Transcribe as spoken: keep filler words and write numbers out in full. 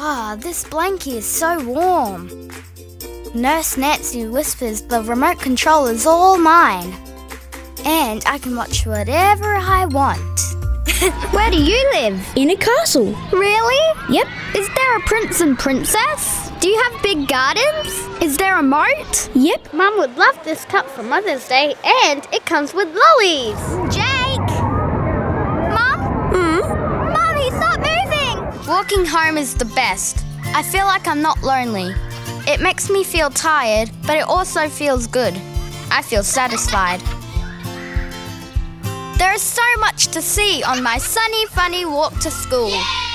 Ah, this blankie is so warm. Nurse Nancy whispers the remote control is all mine. And I can watch whatever I want. Where do you live? In a castle. Really? Yep. Is there a prince and princess? Do you have big gardens? Is there a moat? Yep. Mum would love this cup for Mother's Day, and it comes with lollies. Jake! Mum? Hmm? Mum, he's not moving! Walking home is the best. I feel like I'm not lonely. It makes me feel tired, but it also feels good. I feel satisfied. There is so much to see on my sunny, funny walk to school.